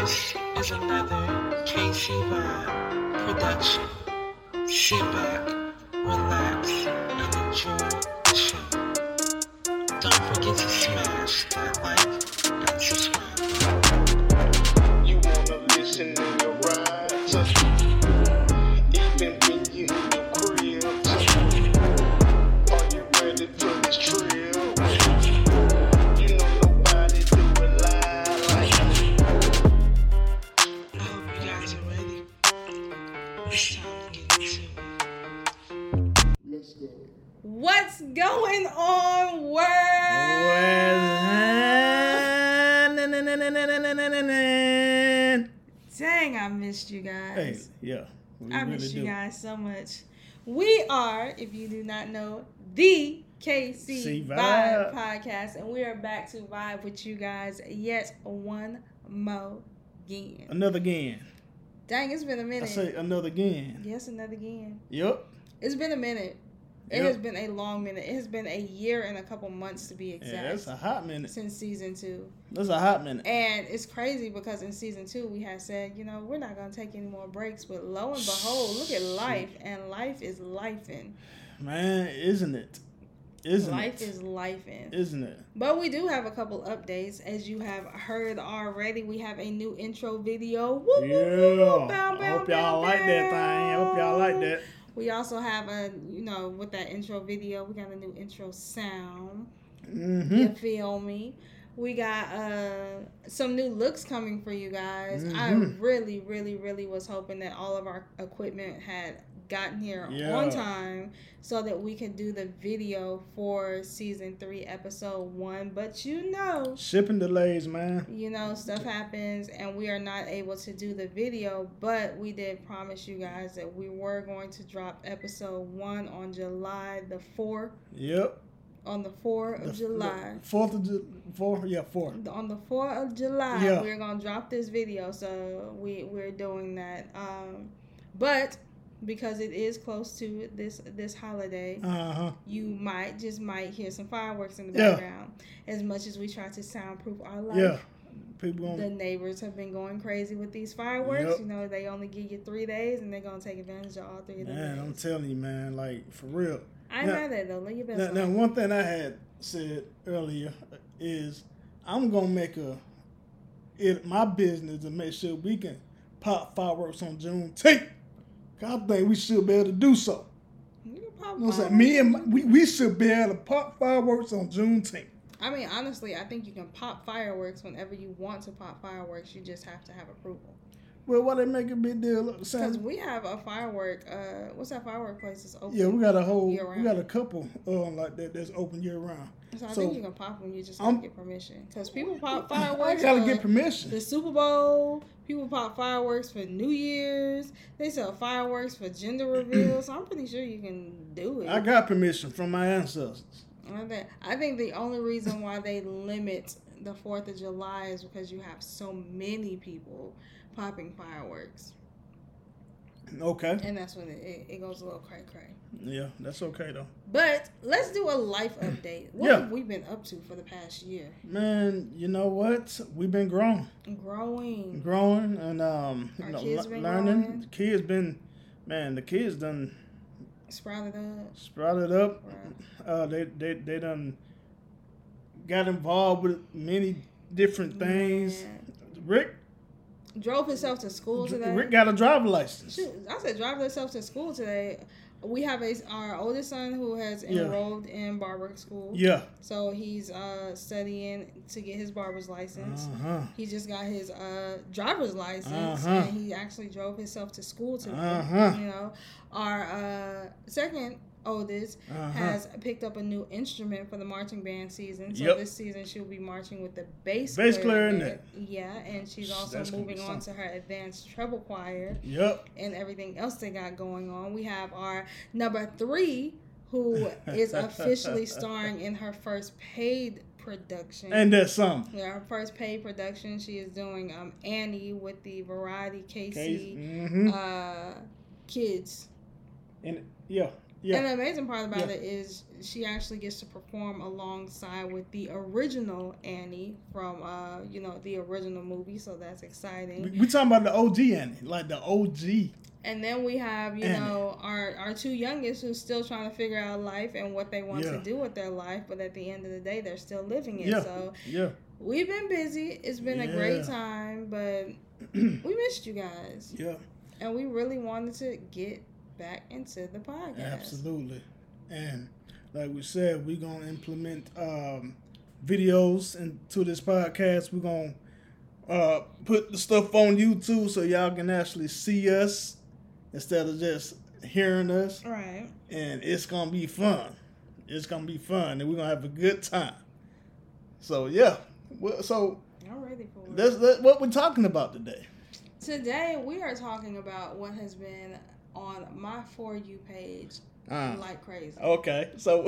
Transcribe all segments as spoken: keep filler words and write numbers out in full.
This is another K C Vibe production. Sit back, relax, and enjoy the show. Don't forget to smash that like and subscribe. You wanna listen in your ride, even when you in your crib. Are you ready for this trip? You know nobody do it live like me. I hope you guys are ready. It's time to get into it. Let's go. What's going on, world? Dang, I missed you guys. Hey, yeah. we I really miss you do. guys so much. We are, if you do not know, the K C See Vibe. Vibe. Podcast, and we are back to vibe with you guys yet one more again. Another again. Dang, it's been a I minute. say another again. Yes, another again. Yep. It's been a minute. It Yep. has been a long minute. It has been a year and a couple months to be exact. Yeah, that's a hot minute. Since season two. That's a hot minute. And it's crazy because in season two we had said, you know, we're not gonna take any more breaks, but lo and behold, look at life, and life is lifing. Man, isn't it? Isn't Life it? is lifing. Isn't it? But we do have a couple updates, as you have heard already. We have a new intro video. Woo, woo, woo. Yeah. Bow, I bow, hope y'all bow, like that thing. I hope y'all like that. We also have a, you know, with that intro video, we got a new intro sound. Mm-hmm. You feel me? We got uh, some new looks coming for you guys. I Mhm. really, really, really was hoping that all of our equipment had gotten here Yeah. on time so that we could do the video for season three, episode one. But you know, Shipping delays, man. you know, stuff happens and we are not able to do the video. But we did promise you guys that we were going to drop episode one on July the fourth. Yep. On the fourth of The- July. the Fourth of July. Fourth? Yeah, fourth. On the fourth of July, Yeah. we're gonna drop this video, so we we're doing that. Um, but because it is close to this this holiday, Uh-huh. you might just might hear some fireworks in the Yeah. background. As much as we try to soundproof our life, Yeah. People the gonna neighbors have been going crazy with these fireworks. Yep. You know, they only give you three days, and they're gonna take advantage of all three of them Man, I'm days. telling you, man, like for real. I ain't now- mad at it though. Lay your best Now, on now, it. one thing I had said earlier is I'm gonna make a it my business to make sure we can pop fireworks on Juneteenth. I think we should be able to do so. You can pop You know what I'm saying? fireworks. Me and my, we, we should be able to pop fireworks on Juneteenth. I mean, honestly, I think you can pop fireworks whenever you want to pop fireworks. You just have to have approval. Well, why they make a big deal? Because Saying, we have a firework. Uh, what's that firework place that's open? yeah, we got a whole, year we round. got a couple uh, like that that's open year round. So I so- think you can pop them. You just I'm- gotta get permission. Because people pop I fireworks. gotta for get permission. The Super Bowl. People pop fireworks for New Year's. They sell fireworks for gender reveals. So I'm pretty sure you can do it. I got permission from my ancestors. I think, I think the only reason why they limit the fourth of July is because you have so many people popping fireworks. Okay. And that's when it, it, it goes a little cray cray. Yeah, that's okay though. But let's do a life update. What Yeah. have we been up to for the past year? Man, you know what? We've been growing. Growing. growing and um you Our know kids le- been learning. growing. The kids been man, the kids done Sprouted up. sprouted up. Right. Uh they they they done got involved with many different things. Man. Rick Drove himself to school today. Rick got a driver license. Shoot, I said drive himself to school today. We have a our oldest son who has Yeah. enrolled in barber school. Yeah. So he's uh, studying to get his barber's license. Uh-huh. He just got his uh, driver's license, Uh-huh. and he actually drove himself to school today. Uh-huh. You know, our uh, second oldest Uh-huh. has picked up a new instrument for the marching band season. So Yep. this season she'll be marching with the bass, Bass clarinet. clarinet. Yeah, and she's also That's gonna moving be on to something. her advanced treble choir Yep. and everything else they got going on. We have our number three, who is officially starring in her first paid production. And that's something. Yeah, her first paid production. She is doing um, Annie with the Variety K C Mm-hmm. uh, Kids. and yeah. Yeah. And the amazing part about Yeah. it is she actually gets to perform alongside with the original Annie from, uh, you know, the original movie. So that's exciting. We, we talking about the O G Annie, like the O G. And then we have, you Annie. know, our, our two youngest who's still trying to figure out life and what they want Yeah. to do with their life. But at the end of the day, they're still living it. Yeah. So Yeah. we've been busy. It's been a great Yeah. time, but we missed you guys. Yeah. And we really wanted to get back into the podcast. Absolutely. And like we said, we're going to implement um, videos into this podcast. We're going to uh, put the stuff on YouTube so y'all can actually see us instead of just hearing us. Right. And it's going to be fun. It's going to be fun. And we're going to have a good time. So, yeah. Well, so I'm ready for it. that's, that's what we're talking about today. Today, we are talking about what has been on my For You page Uh, like crazy. okay. So,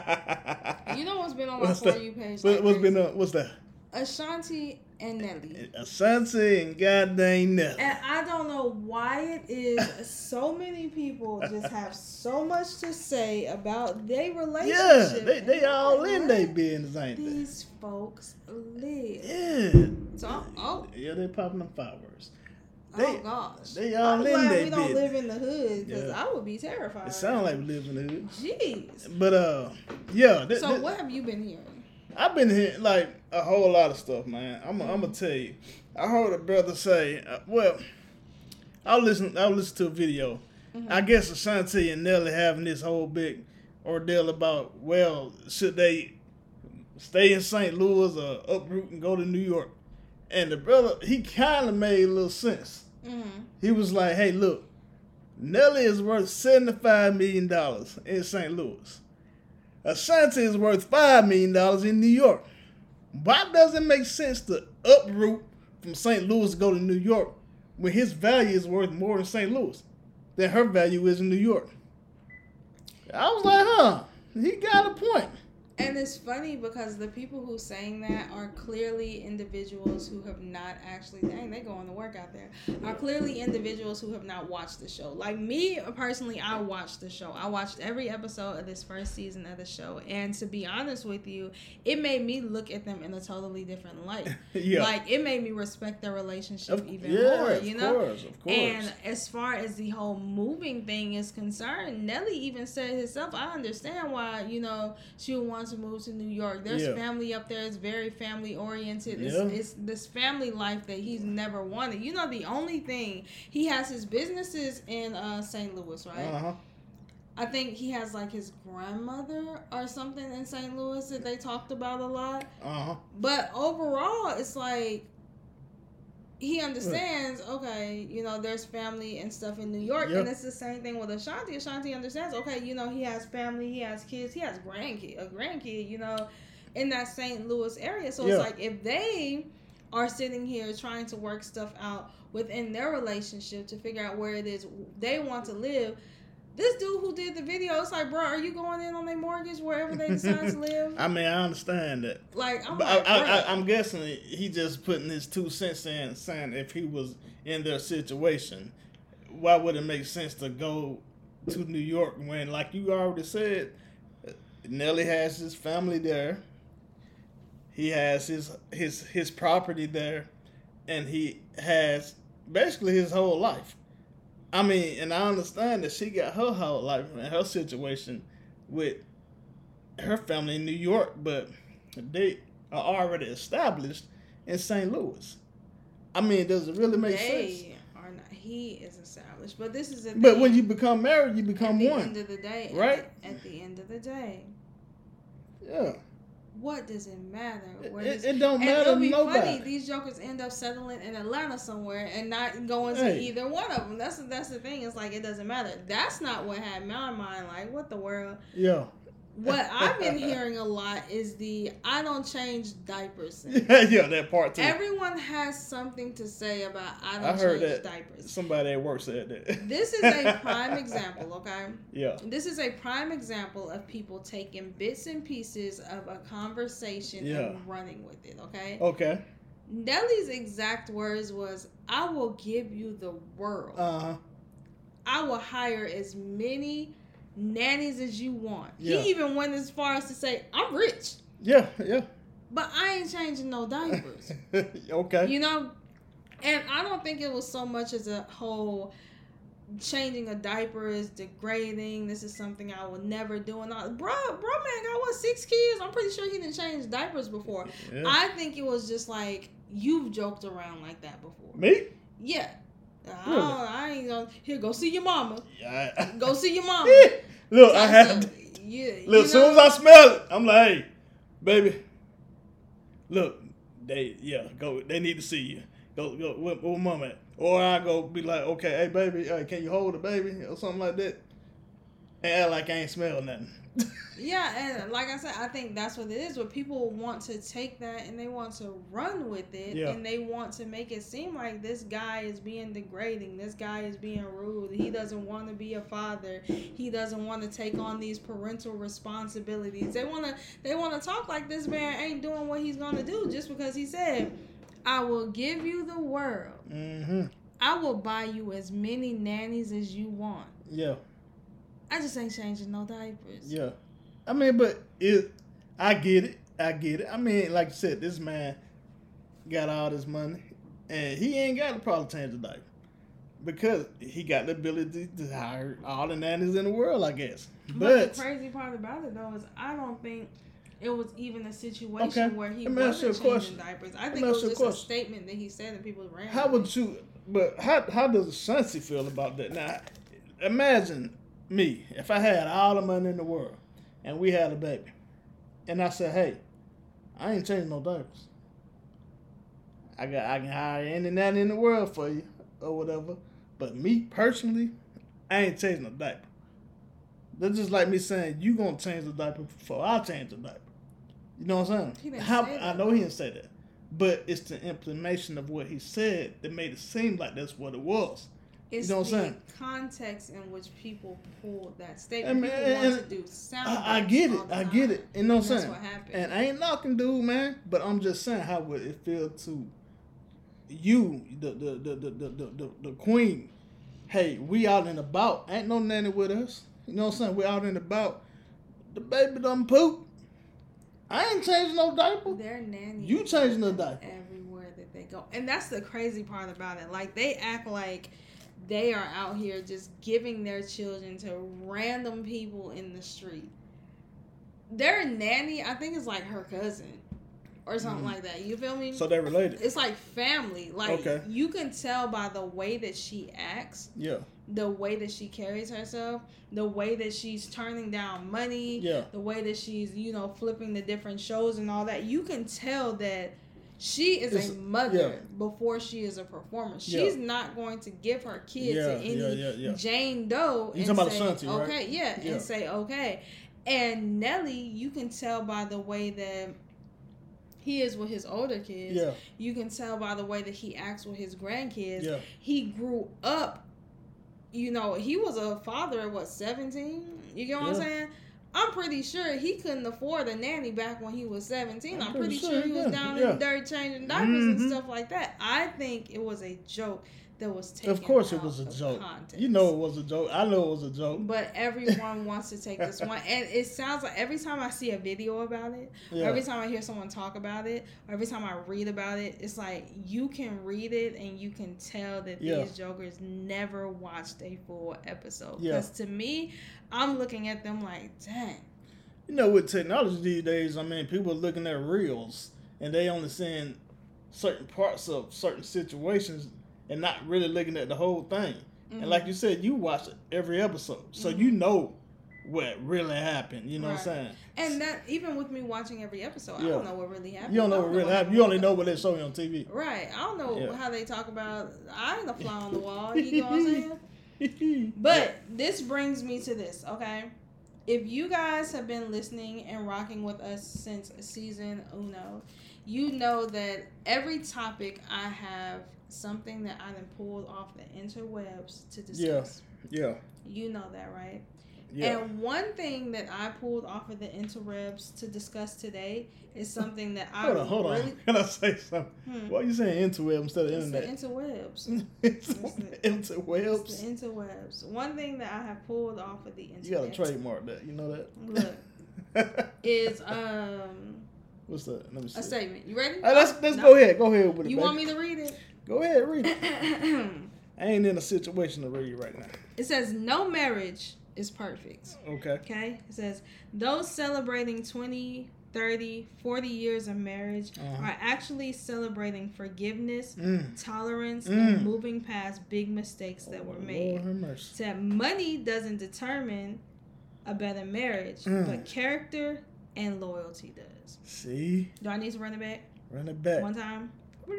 You know what's been on my What's For that? You page what, like what's crazy? been uh, what's that? Ashanti and Nelly. Ashanti and goddamn Nelly. And I don't know why it is so many people just have so much to say about their relationship. Yeah, they, they and all not in let their business, ain't they? These folks live. Yeah. So, oh, Yeah, they popping them fireworks. oh They, gosh. they all I'm in glad their we don't business. live in the hood because Yeah. I would be terrified. It sound like we live in the hood. Jeez. But, uh, yeah. th- So th- what have you been hearing? I've been hearing, like, a whole lot of stuff, man. I'm I'm going to tell you. I heard a brother say, uh, well, I'll listen, I'll listen to a video. Mm-hmm. I guess Ashanti and Nelly having this whole big ordeal about, well, should they stay in Saint Louis or uproot and go to New York? And the brother, he kind of made a little sense. Mm-hmm. He was like, hey, look, Nelly is worth seventy-five million dollars in Saint Louis. Ashanti is worth five million dollars in New York. Why does it make sense to uproot from Saint Louis to go to New York when his value is worth more in Saint Louis than her value is in New York? I was like, huh, he got a point. And it's funny because the people who saying that are clearly individuals who have not actually, dang, they going to work out there, are clearly individuals who have not watched the show. Like me, personally, I watched the show. I watched every episode of this first season of the show. And to be honest with you, it made me look at them in a totally different light. Yeah. Like, it made me respect their relationship Of- even yeah, more, of you know? course, of course. And as far as the whole moving thing is concerned, Nelly even said herself, I understand why, you know, she would want to move to New York. There's Yeah. family up there. It's very family oriented. It's, Yeah. it's this family life that he's never wanted. You know, the only thing, he has his businesses in uh, Saint Louis, right? Uh-huh. I think he has like his grandmother or something in Saint Louis that they talked about a lot. Uh-huh. But overall, it's like he understands, okay, you know, there's family and stuff in New York. Yep. And it's the same thing with Ashanti. Ashanti understands, okay, you know, he has family, he has kids, he has grandkid, a grandkid, you know, in that Saint Louis area. So Yeah. it's like if they are sitting here trying to work stuff out within their relationship to figure out where it is they want to live, this dude who did the video, it's like, bro, are you going in on their mortgage wherever they decide to live? I mean, I understand that. Like, I'm But like, I, I, bruh. I, I'm guessing he just putting his two cents in, saying if he was in their situation, why would it make sense to go to New York when, like you already said, Nelly has his family there, he has his his his property there, and he has basically his whole life. I mean, and I understand that she got her whole life and her situation with her family in New York, but they are already established in Saint Louis. I mean, does it really make sense? They are not. He is established, but this is the But thing. when you become married, you become at the one. end of the day, right? At the, at the end of the day, Yeah. what does it matter? It, Where it, this- it don't and matter it'll to be nobody. funny. These jokers end up settling in Atlanta somewhere and not going to Hey. either one of them. That's that's the thing. It's like it doesn't matter. That's not what had my mind like. What the world? Yeah. What I've been hearing a lot is the I don't change diapers. yeah, that part too. Everyone has something to say about I don't I heard change that. diapers. Somebody at work said that. This is a prime example, okay? Yeah. This is a prime example of people taking bits and pieces of a conversation Yeah. and running with it, okay? Okay. Nelly's exact words was, I will give you the world. Uh huh. I will hire as many nannies as you want. Yeah. He even went as far as to say, I'm rich, Yeah, yeah. but I ain't changing no diapers. Okay. You know? And I don't think it was so much as a whole changing a diaper is degrading. This is something I will never do. And all, bro, bro, man got what, six kids? I'm pretty sure he didn't change diapers before. Yeah. I think it was just like, you've joked around like that before. Me? Yeah. I, Really? don't, I ain't gonna. Here, go see your mama. Yeah. Go see your mama. Look, I had to. Yeah, Look, as soon as I smell it, I'm like, hey, baby, look, they, yeah, go, they need to see you. Go, go, where, where mom at? Or I go be like, okay, hey, baby, hey, can you hold the baby? Or something like that. And act like I ain't smell nothing. Yeah, and like I said, I think that's what it is. Where people want to take that and they want to run with it, Yeah. and they want to make it seem like this guy is being degrading. This guy is being rude. He doesn't want to be a father. He doesn't want to take on these parental responsibilities. They want to. They want to talk like this man ain't doing what he's gonna do just because he said, "I will give you the world. Mm-hmm. I will buy you as many nannies as you want. Yeah, I just ain't changing no diapers." yeah. I mean, but it, I get it. I get it. I mean, like you said, this man got all this money, and he ain't got to probably change the diaper because he got the ability to hire all the nannies in the world, I guess. But, But, the crazy part about it though is I don't think it was even a situation Okay. where he Let me ask you wasn't a changing question. diapers. I Let think me it ask was you a just a question. statement that he said and people ran. how with would it. you? But how how does Shansi feel about that? Now, imagine me if I had all the money in the world and we had a baby, and I said, "Hey, I ain't changing no diapers. I got I can hire any nanny in the world for you or whatever. But me personally, I ain't changing no diaper. That's just like me saying you gonna change the diaper before I change the diaper. You know what I'm saying? He didn't How, say I that. know he didn't say that, but it's the implementation of what he said that made it seem like that's what it was. It's you know what I'm the saying? context in which people pulled that I statement. mean, people and- want to do sound I, I bites get it. all the I time. get it. You know what I'm That's saying? what happened. And I ain't knocking dude, man. But I'm just saying, how would it feel to you, the the the the the, the, the, the queen? Hey, we out and about. Ain't no nanny with us. You know what I'm saying? We out and about. The baby done poop. I ain't changing no diaper. Their nanny. You changing the diaper. everywhere that they go, and that's the crazy part about it. Like they act like they are out here just giving their children to random people in the street. Their nanny, I think, is like her cousin or something Mhm. like that. You feel me? So they related. It's like family. Like Okay. you can tell by the way that she acts, Yeah. the way that she carries herself, the way that she's turning down money, Yeah. the way that she's, you know, flipping the different shows and all that. You can tell that she is It's- a mother yeah. before she is a performer. Yeah. She's not going to give her kid Yeah, to any yeah, yeah, yeah. Jane Doe You and talking about say, Ashanti, right? okay, yeah, Yeah. and say, okay. And Nelly, you can tell by the way that he is with his older kids. Yeah. You can tell by the way that he acts with his grandkids. Yeah. He grew up, you know, he was a father at what, seventeen? You get what I'm Yeah. saying? I'm pretty sure he couldn't afford a nanny back when he was seventeen. I'm I'm, pretty pretty, sure sure he he was could, down yeah. in the dirt changing diapers and Mhm. stuff like that. I think it was a joke that was taken Of course, it out was a of joke. context. You know it was a joke. I know it was a joke. But everyone wants to take this one. And it sounds like every time I see a video about it, Yeah. or every time I hear someone talk about it, or every time I read about it, it's like you can read it and you can tell that Yeah. these jokers never watched a full episode. Yeah. Because to me, I'm looking at them like, dang. You know, with technology these days, I mean, people are looking at reels and they only seeing certain parts of certain situations and not really looking at the whole thing. Mm-hmm. And like you said, you watch every episode, so you know what really happened. You know what I'm Right. saying? And that, even with me watching every episode, I Yeah. don't know what really happened. You don't know I what really happened. happened You only with know the- what they show you on T V. Right. I don't know Yeah. how they talk about, I ain't a fly on the wall. You know what I'm saying? But this brings me to this, okay? If you guys have been listening and rocking with us since season uno, you know that every topic I have something that I done pulled off the interwebs to discuss. yeah, You know that, right? Yeah. And one thing that I pulled off of the interwebs to discuss today is something that I Hold on, hold really... on. Can I say something? Hmm. Why are you saying interweb instead of It's the internet? interwebs. It's the- interwebs. It's the interwebs. One thing that I have pulled off of the internet. You gotta trademark that. You know that? Look, is um What's that? Let me see. a statement. You ready? Hey, let's let's No. go ahead. Go ahead with it. You baby. want me to read it? Go ahead, read it. I ain't in a situation to read right now. It says no marriage is perfect. Okay. Okay? It says those celebrating twenty, thirty, forty years of marriage Uh-huh. are actually celebrating forgiveness, Mm. tolerance, Mm. and moving past big mistakes that were Lord made. have mercy. Said money doesn't determine a better marriage, Mm. but character and loyalty does. See? Do I need to run it back Run it back. one time?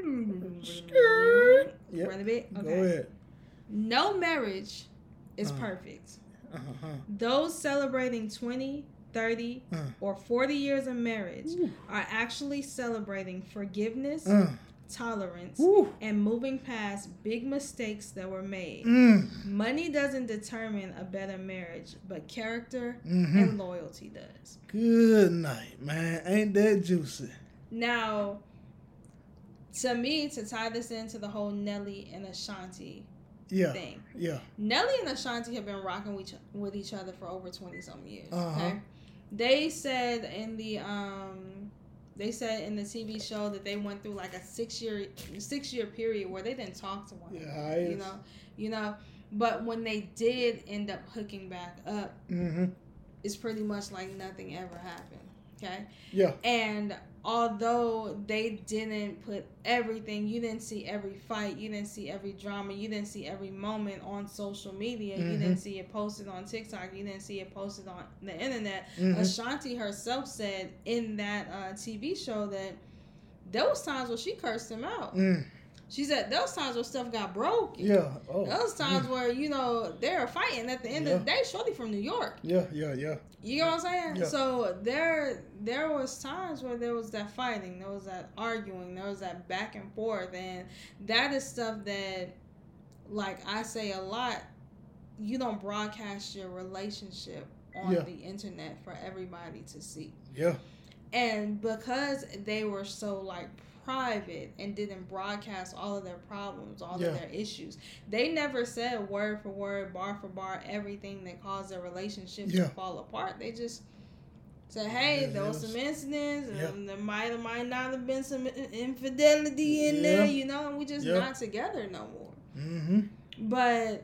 Skirt. Yep. Run it back? Go Okay. ahead. No marriage is Uh-huh. perfect. Uh-huh. Those celebrating twenty, thirty, Uh. or forty years of marriage Ooh. are actually celebrating forgiveness, Uh. tolerance, Woo. and moving past big mistakes that were made. Mm. Money doesn't determine a better marriage, but character Mhm. and loyalty does. Good night, man. Ain't that juicy? Now, to me, to tie this into the whole Nelly and Ashanti Yeah. thing, Yeah. Nelly and Ashanti have been rocking with each, with each other for over twenty some years. Uh-huh. Okay, they said in the um, they said in the T V show that they went through like a six year six year period where they didn't talk to one Yeah, another. it You is. know, you know. But when they did end up hooking back up, Mm-hmm. it's pretty much like nothing ever happened. Okay. Yeah. And although they didn't put everything, you didn't see every fight, you didn't see every drama, you didn't see every moment on social media, you Mhm. didn't see it posted on TikTok, you didn't see it posted on the internet. Mhm. Ashanti herself said in that uh, T V show that there was times where she cursed him out. Mm. She said there was times where stuff got broken. Yeah. Oh. There was times Mm. where, you know, they were fighting. At the end of the day, Shorty from New York. Yeah. Yeah. Yeah. You know what I'm saying? Yeah. So there there was times where there was that fighting, there was that arguing, there was that back and forth, and that is stuff that, like I say a lot, you don't broadcast your relationship on Yeah. the internet for everybody to see. Yeah. And because they were so like private and didn't broadcast all of their problems, all Yeah. of their issues, they never said word for word, bar for bar, everything that caused their relationship Yeah. to fall apart. They just said, hey, Yeah, there was it was- some incidents, and Yeah. there might or might not have been some in- infidelity in Yeah. there, you know, and we just Yeah. not together no more. Mm-hmm. But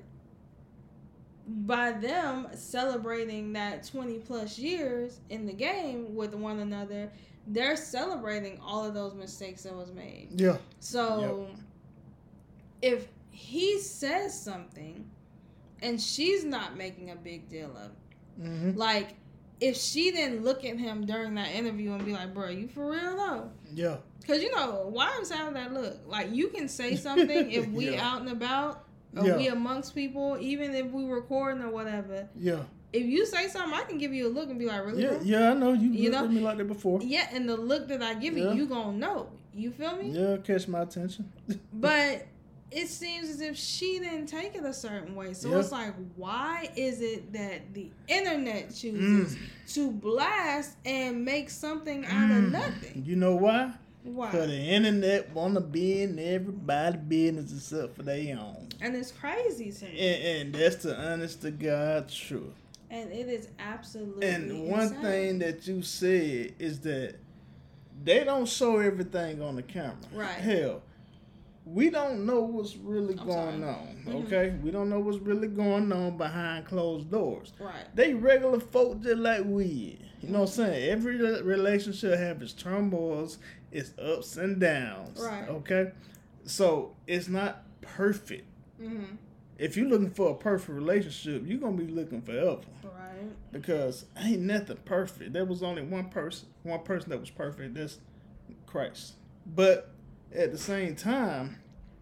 by them celebrating that twenty plus years in the game with one another, they're celebrating all of those mistakes that was made. Yeah. So if he says something and she's not making a big deal of it, Mm-hmm. like if she didn't look at him during that interview and be like, bro, you for real though? Yeah. Because, you know, wives have that look. Like, you can say something if we Yeah. out and about, or Yeah. we amongst people, even if we recording or whatever. Yeah. If you say something, I can give you a look and be like, really, Yeah. bro? Yeah. I know you. You You know? looked at me like that before. Yeah, and the look that I give Yeah. you, you gonna know. You feel me? Yeah. Catch my attention. But it seems as if she didn't take it a certain way. So Yeah. it's like, why is it that the internet chooses to blast and make something out of Mm. nothing? You know why? Why? Because the internet wanna be in everybody's business except for their own. And it's crazy to me. And, and that's the honest to God truth. And it is absolutely And one insane. thing that you said is that they don't show everything on the camera. Right. Hell, we don't know what's really I'm going sorry. on. Mhm. Okay? We don't know what's really going on behind closed doors. Right. They regular folk just like we. You know what I'm saying? Every re- relationship have its turmoils, its ups and downs. Right. Okay? So it's not perfect. Mm-hmm. If you're looking for a perfect relationship, you're gonna be looking forever. Right. Because ain't nothing perfect. There was only one person, one person that was perfect. That's Christ. But at the same time,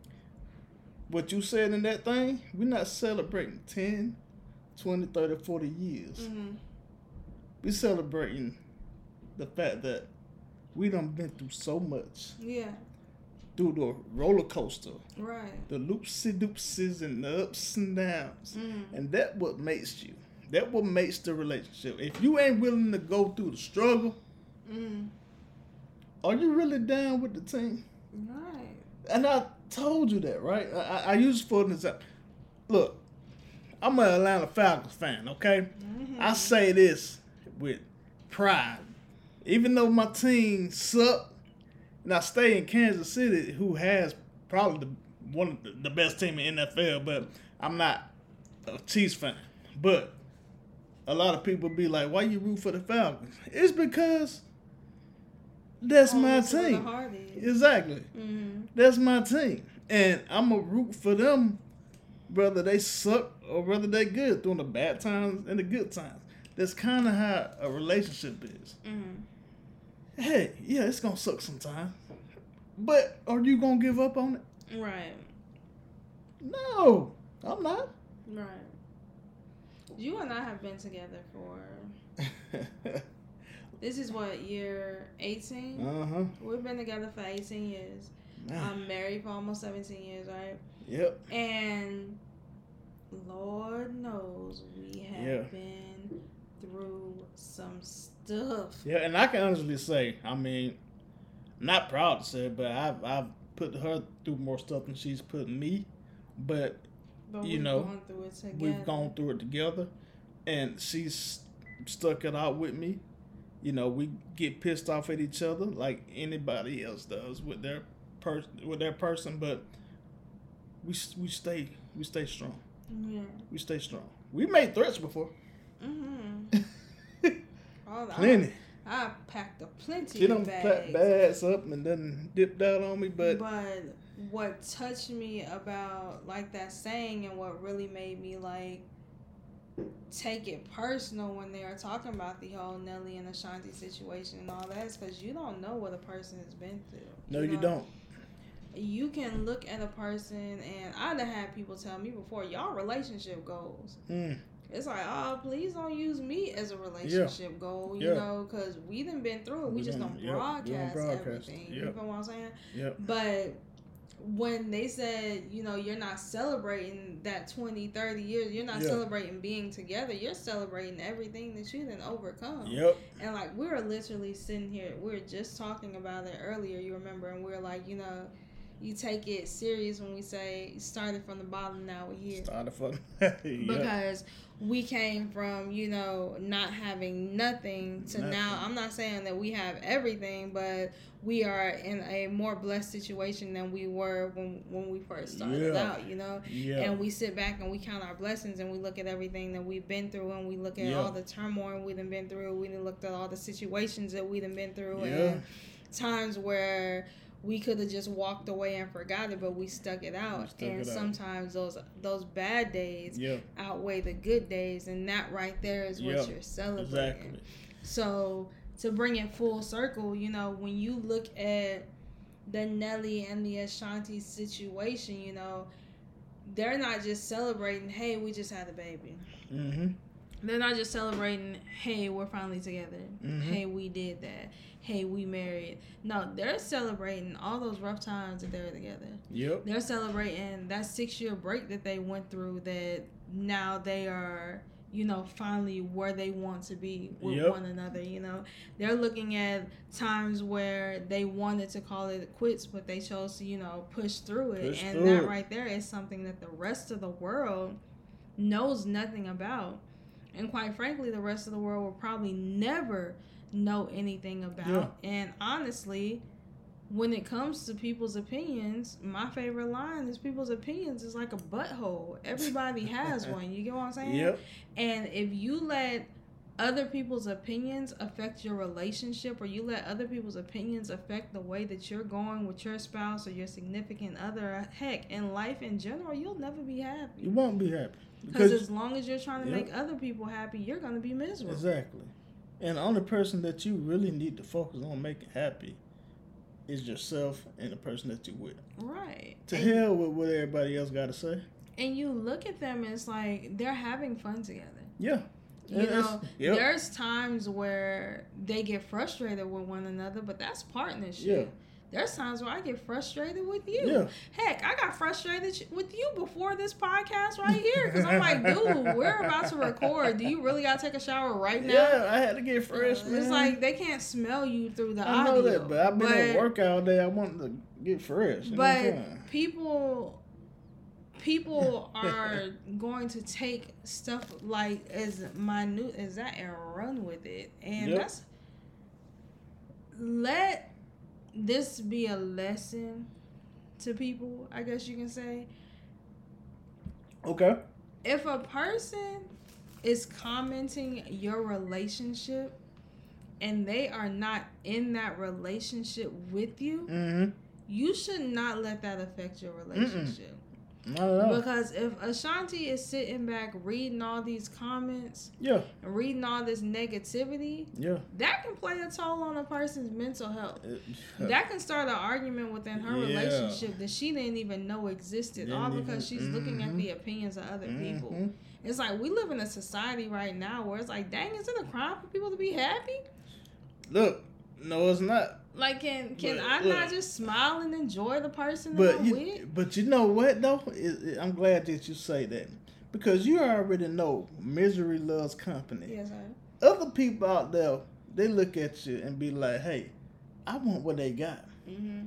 what you said in that thing, we're not celebrating ten, twenty, thirty, forty years. Mm-hmm. We're celebrating the fact that we done been through so much. Yeah. Through the roller coaster, Right. the loopsy doopsies and the ups and downs. Mm-hmm. And that what makes you. That what makes the relationship. If you ain't willing to go through the struggle, Mm. are you really down with the team? Right. And I told you that, right? I, I, I use it for an example. Look, I'm an Atlanta Falcons fan, okay? Mm-hmm. I say this with pride. Even though my team suck, and I stay in Kansas City, who has probably the, one of the, the best team in N F L, but I'm not a Chiefs fan. But a lot of people be like, why you root for the Falcons? It's because that's Oh, my that's where the team. heart is. Exactly. Mm-hmm. That's my team. And I'm going to root for them whether they suck or whether they good during the bad times and the good times. That's kind of how a relationship is. Mm-hmm. Hey, yeah, it's going to suck sometimes. But are you going to give up on it? Right. No, I'm not. Right. You and I have been together for, this is what, year eighteen? uh-huh. We've been together for eighteen years. I'm married for almost seventeen years, right? Yep. And Lord knows we have Yeah. been through some stuff. Yeah, and I can honestly say, I mean, I'm not proud to say it, but I've, I've put her through more stuff than she's put me. But But You we've know, gone through it together. we've gone through it together, and she's stuck it out with me. You know, we get pissed off at each other like anybody else does with their person, with their person. But we we stay we stay strong. Yeah. We stay strong. We made threats before. Mm-hmm. All the- Plenty. I, I packed a plenty She of done bags. packed bags up and then dipped out on me, but, But what touched me about like that saying and what really made me like take it personal when they were talking about the whole Nelly and Ashanti situation and all that is because you don't know what a person has been through. no, you know? don't. You can look at a person, and I've had people tell me before, y'all relationship goals. Mm. It's like, oh, please don't use me as a relationship goal, you Yeah. know, because we done been through it. We, We just done- don't yep, we don't broadcast, broadcast it. everything. You Yep. know what I'm saying? Yep. But when they said, you know, you're not celebrating that twenty, thirty years, you're not Yeah. celebrating being together, you're celebrating everything that you done overcome. Yep. And like, we were literally sitting here, we were just talking about it earlier, you remember, and we were like, you know, you take it serious when we say started from the bottom, now we're here. Started from yep. Because we came from, you know, not having nothing to Nothing. now. I'm not saying that we have everything, but we are in a more blessed situation than we were when when we first started Yeah. out, you know. Yeah. And we sit back and we count our blessings and we look at everything that we've been through and we look at Yeah. all the turmoil we done been through. We done looked at all the situations that we done been through Yeah. and times where we could have just walked away and forgot it, but we stuck it out. stuck and it out. sometimes those those bad days Yeah. outweigh the good days, and that right there is what Yeah. you're celebrating. Exactly. So to bring it full circle, you know, when you look at the Nelly and the Ashanti situation, you know, they're not just celebrating, hey, we just had a baby. Mm-hmm. They're not just celebrating, hey, we're finally together. Mhm. Hey, we did that. Hey, we married. No, they're celebrating all those rough times that they were together. Yep. They're celebrating that six year break that they went through, that now they are, you know, finally where they want to be with Yep. one another, you know. They're looking at times where they wanted to call it quits, but they chose to, you know, push through it. Push and through that it. right there is something that the rest of the world knows nothing about. And quite frankly, the rest of the world will probably never know anything about. And honestly, when it comes to people's opinions, my favorite line is people's opinions is like a butthole. Everybody has one. You get what I'm saying? Yep. And if you let other people's opinions affect your relationship, or you let other people's opinions affect the way that you're going with your spouse or your significant other, heck, in life in general, you'll never be happy. You won't be happy. Because as long as you're trying to Yep. make other people happy, you're going to be miserable. Exactly. And the only person that you really need to focus on making happy is yourself and the person that you're with. Right. To and, hell with what everybody else got to say. and you look at them, and it's like they're having fun together. Yeah. You And that's- know, yep. there's times where they get frustrated with one another, but that's partnership. Yeah. There's times where I get frustrated with you. Yeah. Heck, I got frustrated with you before this podcast right here because I'm like, dude, we're about to record. Do you really got to take a shower right now? Yeah, I had to get fresh, Uh, man. It's like they can't smell you through the I audio. know that, but I've been but, at work all day. I want to get fresh. You know what I'm But saying? people, people are going to take stuff like as minute as that and run with it, and Yep. that's let this be a lesson to people. I guess you can say. Okay. If a person is commenting your relationship and they are not in that relationship with you, Mm-hmm. you should not let that affect your relationship. Not at all. Because if Ashanti is sitting back reading all these comments Yeah. and reading all this negativity, Yeah. that can play a toll on a person's mental health. It- That can start an argument within her Yeah. relationship that she didn't even know existed, all Didn't because even- she's looking at mhm. the opinions of other people. Mhm. It's like we live in a society right now where it's like, dang, is it a crime for people to be happy? Look, no, it's not. Like, can can But, I look. not just smile and enjoy the person that But I'm you, with? but you know what though? It, it- I'm glad that you say that because you already know misery loves company. Yes, sir. Other people out there, they look at you and be like, "Hey, I want what they got." Mm-hmm.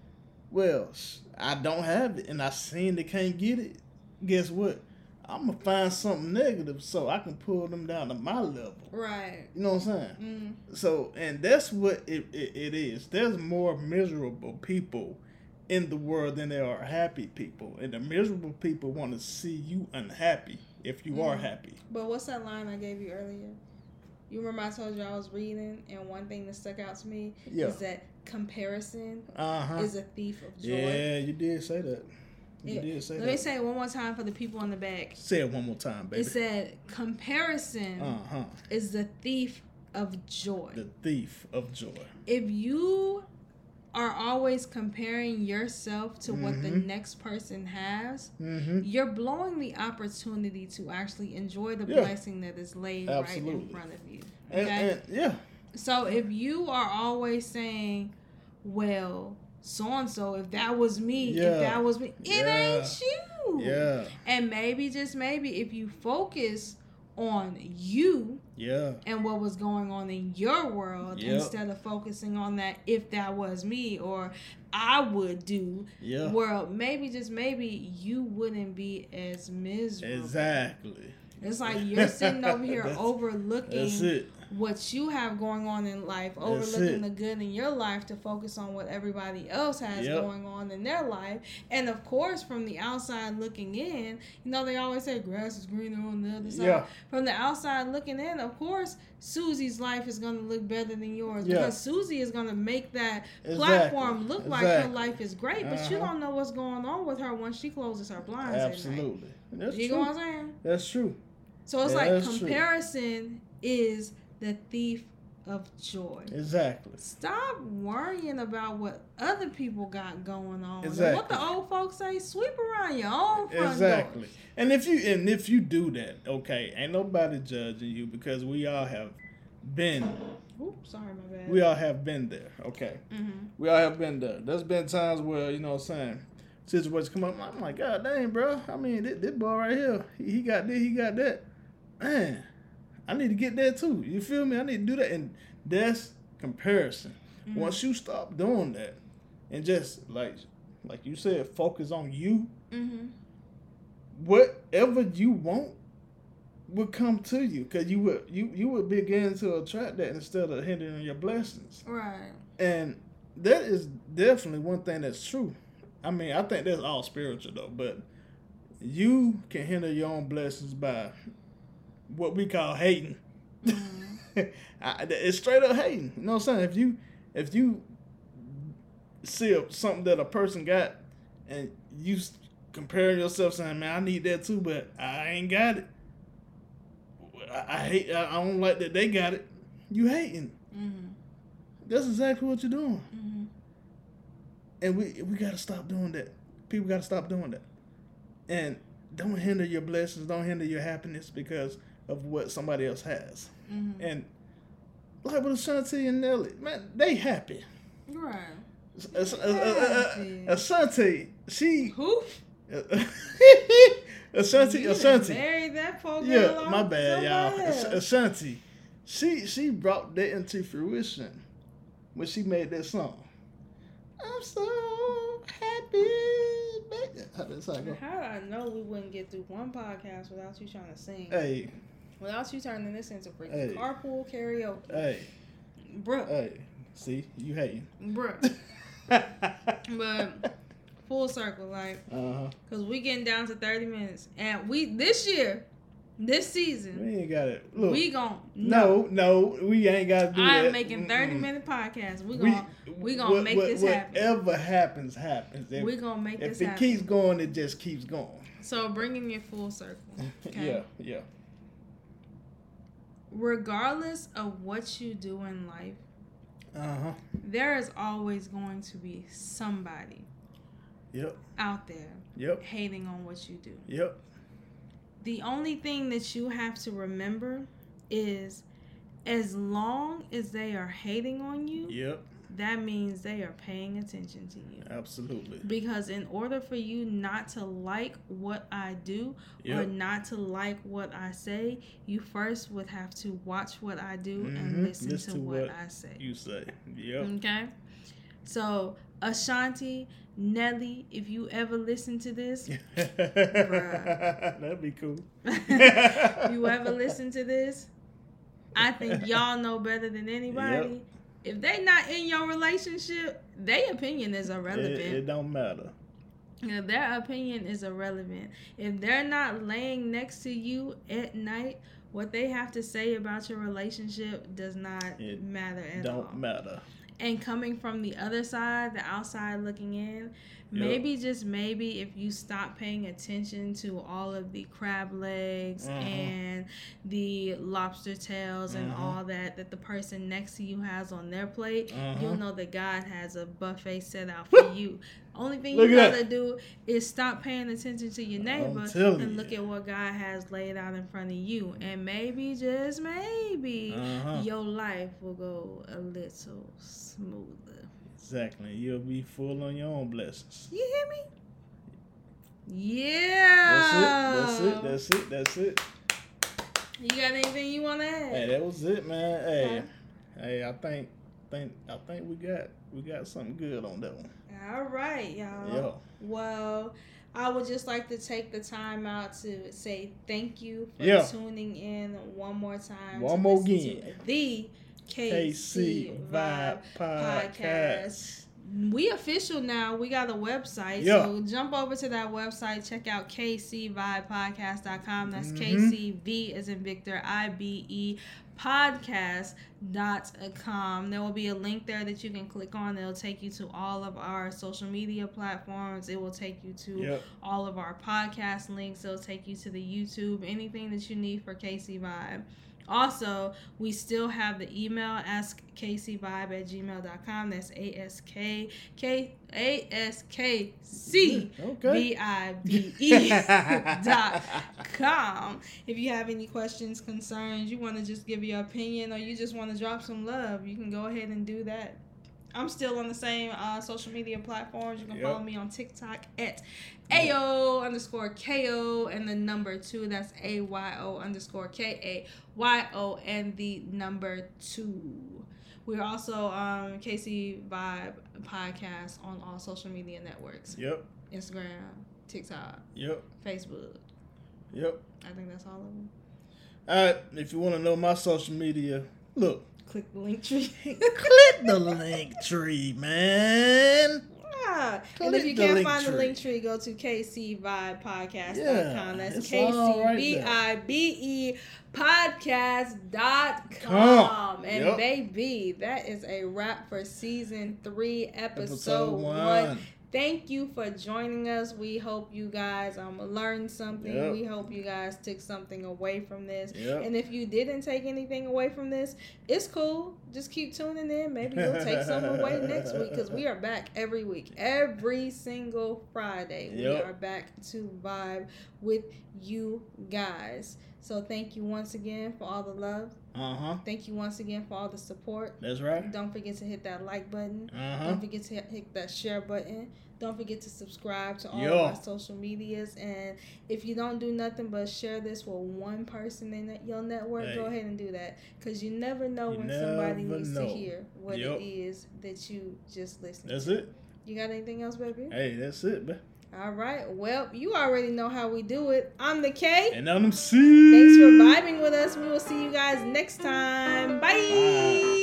Well, sh- I don't have it, and I seen they can't get it. Guess what? I'm gonna find something negative so I can pull them down to my level. Right. You know what I'm saying? Mm. So, and that's what it, it, it is. There's more miserable people in the world than there are happy people. And the miserable people want to see you unhappy if you are Mm. happy. But what's that line I gave you earlier? You remember I told you I was reading, and one thing that stuck out to me Yeah. is that comparison Uh-huh. is a thief of joy. Yeah, you did say that. You Yeah. did say Let that. me say it one more time for the people in the back. Say it one more time, baby. It said comparison Uh-huh. is the thief of joy. The thief of joy. If you are always comparing yourself to what the Mhm. next person has, Mm-hmm. you're blowing the opportunity to actually enjoy the Yeah. blessing that is laid right Absolutely. in front of you. Okay? And, and yeah. So if you are always saying, well, so and so, if that was me, Yeah. if that was me, it Yeah. ain't you. Yeah. And maybe, just maybe, if you focus on you Yeah. and what was going on in your world Yep. instead of focusing on that if that was me or I would do Yeah. world, maybe, just maybe, you wouldn't be as miserable. Exactly. It's like you're sitting over here That's- overlooking That's it. what you have going on in life, That's overlooking it. the good in your life to focus on what everybody else has Yep. going on in their life. And of course, from the outside looking in, you know, they always say grass is greener on the other side. Yeah. From the outside looking in, of course, Susie's life is going to look better than yours Yeah. because Susie is going to make that Exactly. platform look like her Exactly. life is great, but you Uh-huh. don't know what's going on with her once she closes her blinds at night. Absolutely. That's You true. know what I'm saying? That's true. So it's Yeah, like that's true. comparison is the thief of joy. Exactly. Stop worrying about what other people got going on. And Exactly. what the old folks say, sweep around your own front Exactly. door. And if you and if you do that, okay, ain't nobody judging you because we all have been Oops, sorry, my bad. we all have been there, okay? Mm-hmm. We all have been there. There's been times where, you know what I'm saying, situations come up, I'm like, God dang, bro. I mean, this, this boy right here, he, he got this, he got that. Man, I need to get that too. You feel me? I need to do that. And that's comparison. Mm-hmm. Once you stop doing that and just like like you said, focus on you, Mm-hmm. whatever you want would come to you. Cause you would you, you would begin to attract that instead of hindering your blessings. Right. And that is definitely one thing that's true. I mean, I think that's all spiritual though, but you can hinder your own blessings by what we call hating. Mm-hmm. I, it's straight up hating. You know what I'm saying? If you if you see something that a person got and you compare yourself saying, man, I need that too, but I ain't got it. I, I hate. I don't like that they got it. You hating. Mm-hmm. That's exactly what you're doing. Mm-hmm. And we we gotta stop doing that. People gotta stop doing that. And don't hinder your blessings. Don't hinder your happiness because of what somebody else has. Mm-hmm. And like with Ashanti and Nelly, man, they happy. Right. Ashanti. Ashanti, she Who? Ashanti, You done Ashanti. married that poor girl Yeah, off my to bad, y'all. somebody Ash- else. Ashanti, she she brought that into fruition when she made that song. I'm so happy. baby. How did that song go? How did I know we wouldn't get through one podcast without you trying to sing? Hey, Without you turning this into freaking Hey. carpool karaoke. hey, Bruh. hey. See, you hating. Bruh. But full circle, like, Uh-huh. because we getting down to thirty minutes. And we, this year, this season, We ain't got it. Look. we gon' no, no, we ain't got to do that. I'm making thirty Mm-mm. minute podcasts. We We- gon' we gonna what- make what- this happen. Whatever happens, happens. If, We gonna make if this it happen. keeps going, it just keeps going. So bringing it full circle. Okay. Yeah, yeah. Regardless of what you do in life, Uh-huh. there is always going to be somebody Yep, out there yep, hating on what you do. yep. The only thing that you have to remember is as long as they are hating on you, Yep, that means they are paying attention to you. absolutely. Because in order for you not to like what I do or Yep. not to like what I say, you first would have to watch what I do Mhm. and listen, Listen to to what, what I say. You say. Yep. Okay? So, Ashanti, Nelly, if you ever listen to this, That'd be cool. if you ever listen to this, I think y'all know better than anybody. Yep. If they not in your relationship, their opinion is irrelevant. It, it don't matter. Yeah, their opinion is irrelevant. If they're not laying next to you at night, what they have to say about your relationship does not It matter at Don't all. matter. And coming from the other side, the outside looking in, Yep. maybe just maybe if you stop paying attention to all of the crab legs Mhm. and the lobster tails and Mhm. all that that the person next to you has on their plate, Uh-huh. you'll know that God has a buffet set out for you. Only thing Look you at gotta that. do is stop paying attention to your neighbor telling and you. look at what God has laid out in front of you. And maybe, just maybe, Uh-huh. your life will go a little smoother. Exactly. You'll be full on your own blessings. You hear me? Yeah. That's it. That's it. That's it. That's it. You got anything you want to add? Hey, that was it, man. Hey, Okay. hey, I think, think, I think we got, we got something good on that one. All right, y'all. Yeah. Well, I would just like to take the time out to say thank you for Yeah. tuning in one more time. One to more listen again. to the K K C C Vibe Vibe Podcast. Podcast. We official now. We got a website. Yeah. So jump over to that website. Check out k c vibe podcast dot com. That's Mhm. K C V as in Victor, I B E podcast dot com. There will be a link there that you can click on. It'll take you to all of our social media platforms. It will take you to Yep. all of our podcast links. It'll take you to the YouTube, anything that you need for K C Vibe. Also, we still have the email ask k c vibe at gmail dot com. That's A S K K A S K C Okay. V I B E dot com. If you have any questions, concerns, you want to just give your opinion, or you just want to drop some love, you can go ahead and do that. I'm still on the same uh, social media platforms. You can Yep. follow me on TikTok at Ayo underscore K O and the number two. That's A Y O underscore K A Y O and the number two. We're also um, K C Vibe Podcast on all social media networks. Yep. Instagram, TikTok, Yep. Facebook. Yep. I think that's all of them. All right. If you want to know my social media, look. Click the link tree. Click the link tree, man. Yeah. And if Click you the can't link find the tree. link tree, go to k c vibe podcast dot com. Yeah, That's it's K all C right V I B E podcast dot Come. com. And Yep. baby, that is a wrap for season three, episode, Episode one. one. Thank you for joining us. We hope you guys um learned something. Yep. We hope you guys took something away from this. Yep. And if you didn't take anything away from this, it's cool. Just keep tuning in. Maybe you'll take some away next week, because we are back every week. Every single Friday, we Yep. are back to vibe with you guys. So thank you once again for all the love. Uh huh. Thank you once again for all the support. That's right. Don't forget to hit that like button. Uh huh. Don't forget to hit that share button. Don't forget to subscribe to all Yeah. of our social medias. And if you don't do nothing but share this with one person in your network, Hey. go ahead and do that. Because you never know You when never somebody needs know. to hear what Yep. it is that you just listened That's to. it. You got anything else, baby? Hey, that's it, man. All right. Well, you already know how we do it. I'm the K. And on them seas. Thanks for vibing with us. We will see you guys next time. Bye. Bye.